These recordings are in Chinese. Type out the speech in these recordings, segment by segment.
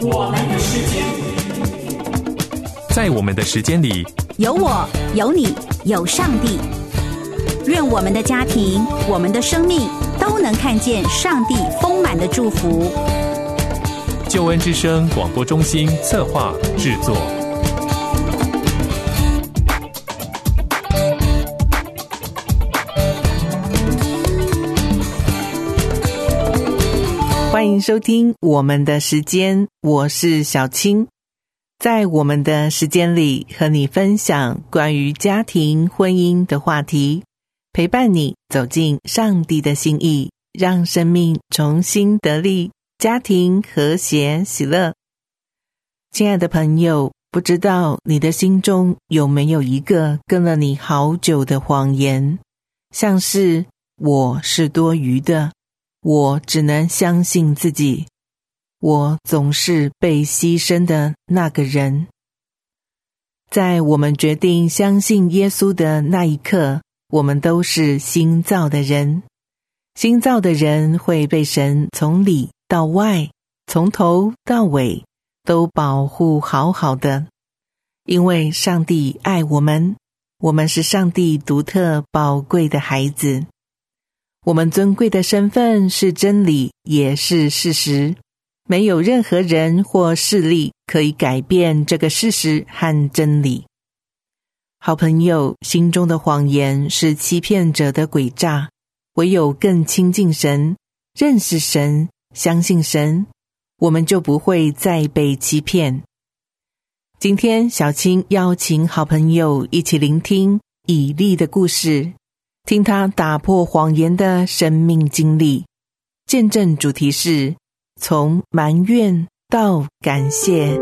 我们的时间， 在我们的时间里， 有我，有你，有上帝。愿我们的家庭，我们的生命都能看见上帝丰满的祝福。 救恩之声广播中心策划制作。 欢迎收听我们的时间，我是小青。在我们的时间里，和你分享关于家庭婚姻的话题，陪伴你走进上帝的心意，让生命重新得力，家庭和谐喜乐。亲爱的朋友，不知道你的心中有没有一个跟了你好久的谎言，像是我是多余的，我只能相信自己，我总是被牺牲的那个人。在我们决定相信耶稣的那一刻，我们都是新造的人。新造的人会被神从里到外，从头到尾都保护好好的，因为上帝爱我们，我们是上帝独特宝贵的孩子。我们尊贵的身份是真理，也是事实，没有任何人或势力可以改变这个事实和真理。好朋友，心中的谎言是欺骗者的诡诈，唯有更亲近神，认识神，相信神，我们就不会再被欺骗。今天小青邀请好朋友一起聆听以利的故事，听他打破谎言的生命经历。见证主题是从埋怨到感谢。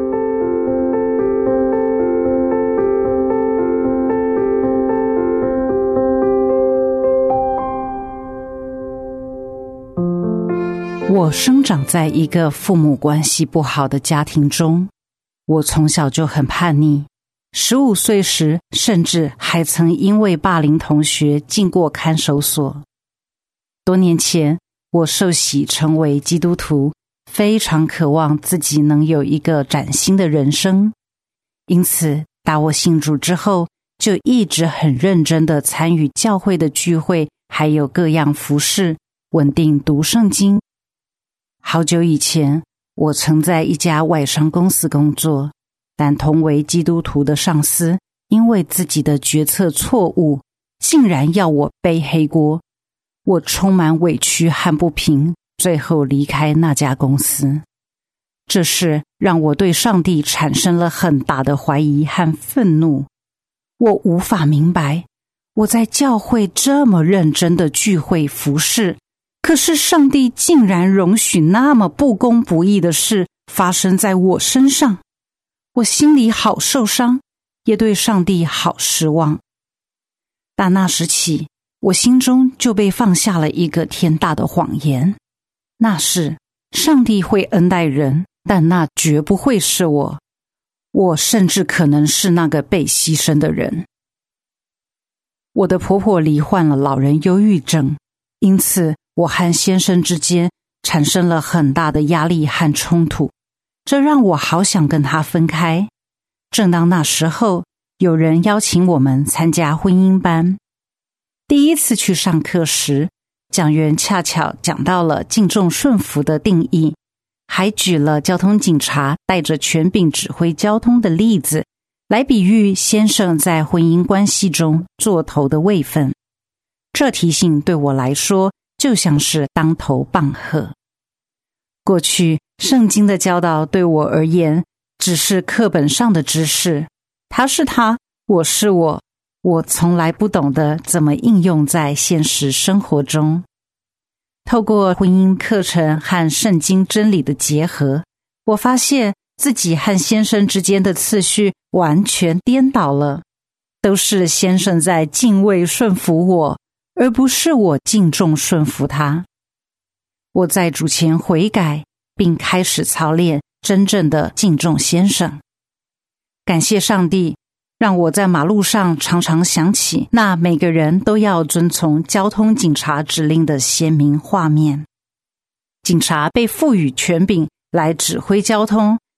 我生长在一个父母关系不好的家庭中，我从小就很叛逆，15岁时甚至还曾因为霸凌同学进过看守所。多年前，我受洗成为基督徒，非常渴望自己能有一个崭新的人生。因此，打我信主之后，就一直很认真地参与教会的聚会，还有各样服事，稳定读圣经。好久以前，我曾在一家外商公司工作，但同为基督徒的上司因为自己的决策错误，竟然要我背黑锅。我充满委屈和不平，最后离开那家公司。这事让我对上帝产生了很大的怀疑和愤怒。我无法明白，我在教会这么认真的聚会服事，可是上帝竟然容许那么不公不义的事发生在我身上。我心里好受伤，也对上帝好失望。但那时起，我心中就被放下了一个天大的谎言，那是上帝会恩待人，但那绝不会是我。我甚至可能是那个被牺牲的人。我的婆婆罹患了老人忧郁症，因此我和先生之间产生了很大的压力和冲突，这让我好想跟他分开。正当那时候，有人邀请我们参加婚姻班。第一次去上课时，讲员恰巧讲到了敬重顺服的定义，还举了交通警察带着权柄指挥交通的例子，来比喻先生在婚姻关系中做头的位分。这提醒对我来说就像是当头棒喝。过去圣经的教导对我而言只是课本上的知识，他是他，我是我，我从来不懂得怎么应用在现实生活中。透过婚姻课程和圣经真理的结合，我发现自己和先生之间的次序完全颠倒了，都是先生在敬畏顺服我，而不是我敬重顺服他。我在主前悔改，并开始操练真正的敬重先生。感谢上帝，让我在马路上常常想起那每个人都要遵从交通警察指令的鲜明画面。警察被赋予权柄来指挥交通，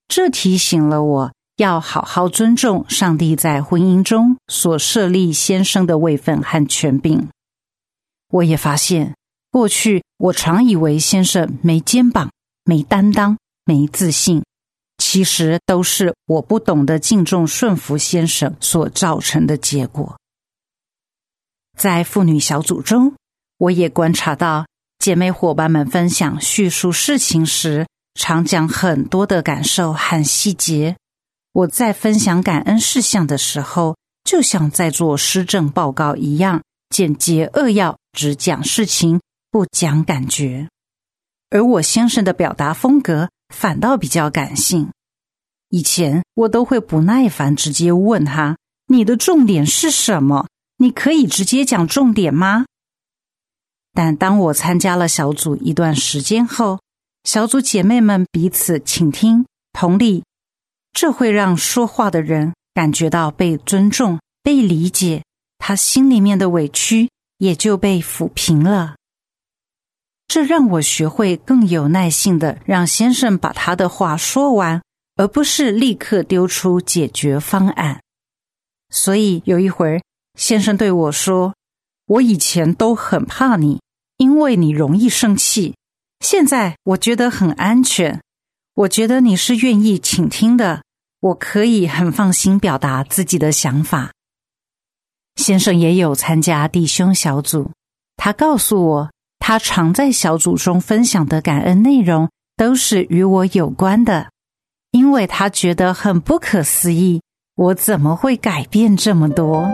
这提醒了我要好好尊重上帝在婚姻中所设立先生的位分和权柄。我也发现，过去我常以为先生没肩膀、没担当、没自信，其实都是我不懂得敬重顺服先生所造成的结果。在妇女小组中，我也观察到姐妹伙伴们分享叙述事情时，常讲很多的感受和细节。我在分享感恩事项的时候，就像在做施政报告一样，简洁扼要，只讲事情，不讲感觉。而我先生的表达风格反倒比较感性。以前我都会不耐烦直接问他，你的重点是什么？你可以直接讲重点吗？但当我参加了小组一段时间后，小组姐妹们彼此倾听、同理，这会让说话的人感觉到被尊重、被理解，他心里面的委屈也就被抚平了。这让我学会更有耐性地让先生把他的话说完，而不是立刻丢出解决方案。所以有一会儿，先生对我说，我以前都很怕你，因为你容易生气。现在我觉得很安全，我觉得你是愿意倾听的，我可以很放心表达自己的想法。先生也有参加弟兄小组，他告诉我，他常在小组中分享的感恩内容都是与我有关的，因为他觉得很不可思议，我怎么会改变这么多？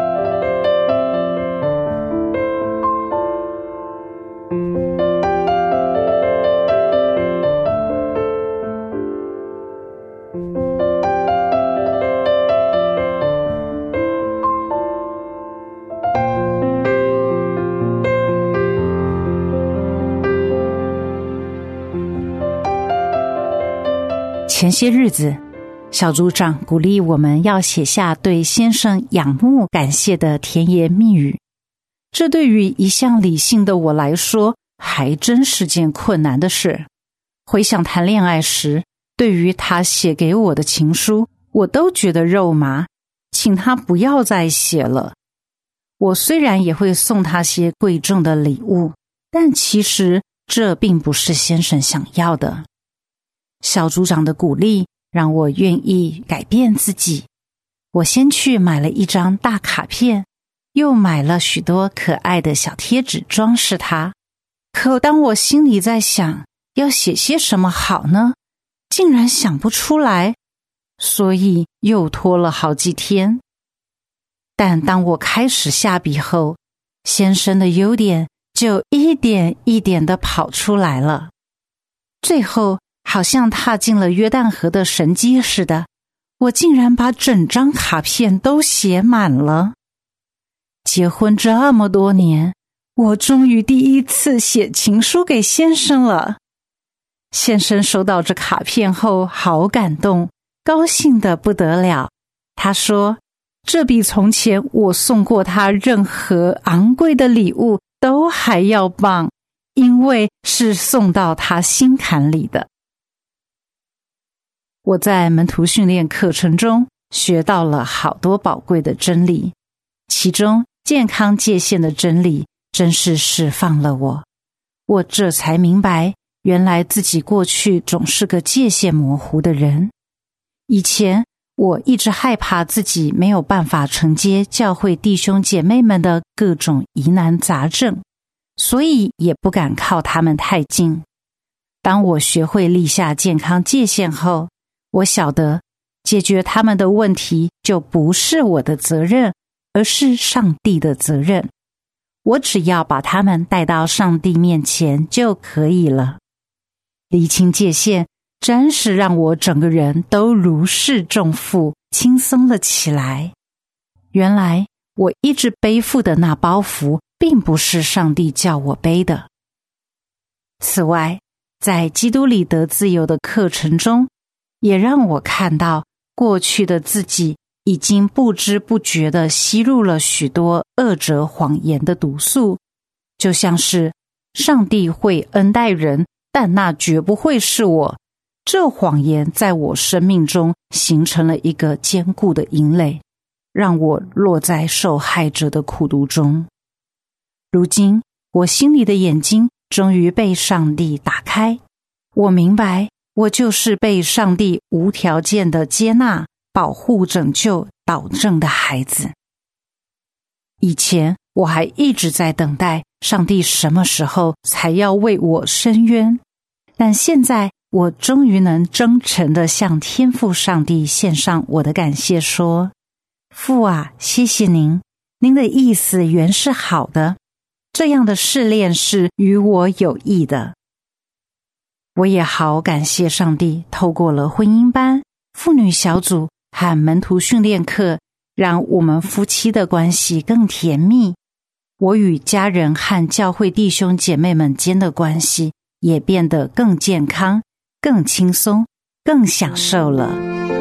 前些日子，小组长鼓励我们要写下对先生仰慕感谢的甜言蜜语。这对于一向理性的我来说，还真是件困难的事。回想谈恋爱时，对于他写给我的情书，我都觉得肉麻，请他不要再写了。我虽然也会送他些贵重的礼物，但其实这并不是先生想要的。小组长的鼓励让我愿意改变自己。我先去买了一张大卡片，又买了许多可爱的小贴纸装饰它。可当我心里在想要写些什么好呢，竟然想不出来，所以又拖了好几天。但当我开始下笔后，先生的优点就一点一点地跑出来了。最后好像踏进了约旦河的神迹似的，我竟然把整张卡片都写满了。结婚这么多年，我终于第一次写情书给先生了。先生收到这卡片后好感动，高兴得不得了。他说，这比从前我送过他任何昂贵的礼物都还要棒，因为是送到他心坎里的。我在门徒训练课程中学到了好多宝贵的真理，其中健康界限的真理真是释放了我。我这才明白，原来自己过去总是个界限模糊的人。以前我一直害怕自己没有办法承接教会弟兄姐妹们的各种疑难杂症，所以也不敢靠他们太近。当我学会立下健康界限后，我晓得解决他们的问题就不是我的责任，而是上帝的责任。我只要把他们带到上帝面前就可以了。厘清界限，真是让我整个人都如释重负，轻松了起来。原来我一直背负的那包袱，并不是上帝叫我背的。此外，在基督里得自由的课程中，也让我看到过去的自己已经不知不觉地吸入了许多恶者谎言的毒素，就像是上帝会恩待人，但那绝不会是我， 这谎言在我生命中形成了一个坚固的营垒，让我落在受害者的苦毒中。如今，我心里的眼睛终于被上帝打开，我明白，我就是被上帝无条件的接纳、保护、拯救、导正的孩子。以前，我还一直在等待上帝什么时候才要为我伸冤，但现在我终于能真诚地向天父上帝献上我的感谢，说：父啊，谢谢您，您的意思原是好的，这样的试炼是与我有益的。我也好感谢上帝，透过了婚姻班、妇女小组和门徒训练课，让我们夫妻的关系更甜蜜。我与家人和教会弟兄姐妹们间的关系也变得更健康、更轻松、更享受了。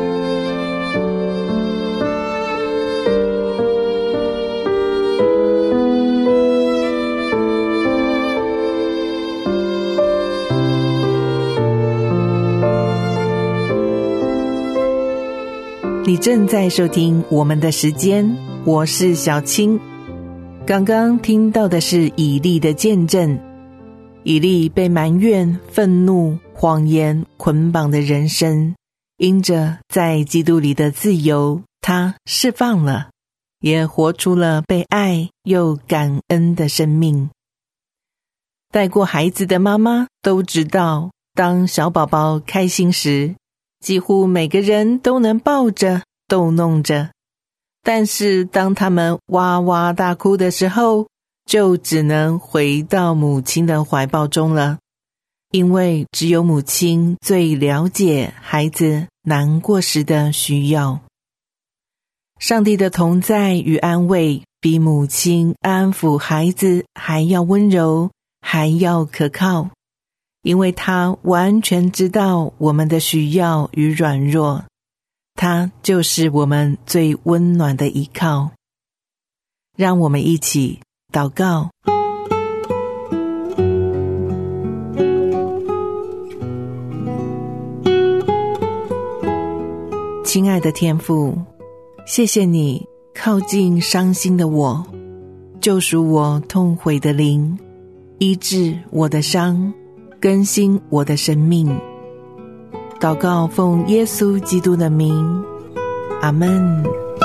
你正在收听我们的时间，我是小青。刚刚听到的是以利的见证。以利被埋怨、愤怒、谎言捆绑的人生，因着在基督里的自由，他释放了，也活出了被爱又感恩的生命。带过孩子的妈妈都知道，当小宝宝开心时，几乎每个人都能抱着逗弄着，但是当他们哇哇大哭的时候，就只能回到母亲的怀抱中了，因为只有母亲最了解孩子难过时的需要。上帝的同在与安慰比母亲安抚孩子还要温柔，还要可靠，因为他完全知道我们的需要与软弱，他就是我们最温暖的依靠。让我们一起祷告。亲爱的天父，谢谢你靠近伤心的我，救赎我痛悔的灵，医治我的伤，更新我的生命。祷告奉耶稣基督的名，阿们。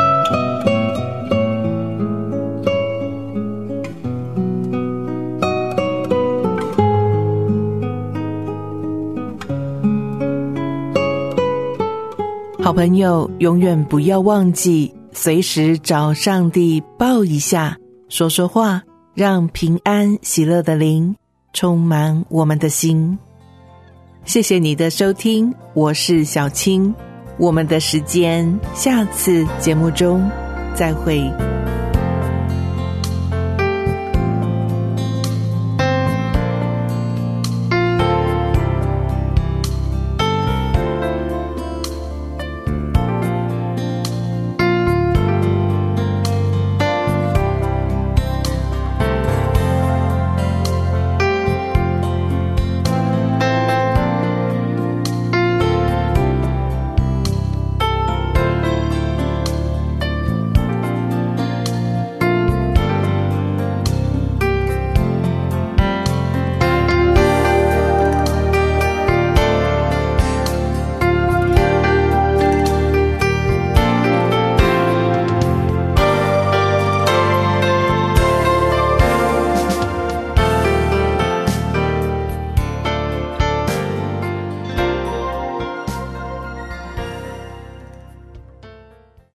好朋友，永远不要忘记随时找上帝抱一下，说说话，让平安喜乐的灵充满我们的心。谢谢你的收听，我是小青，我们的时间下次节目中再会。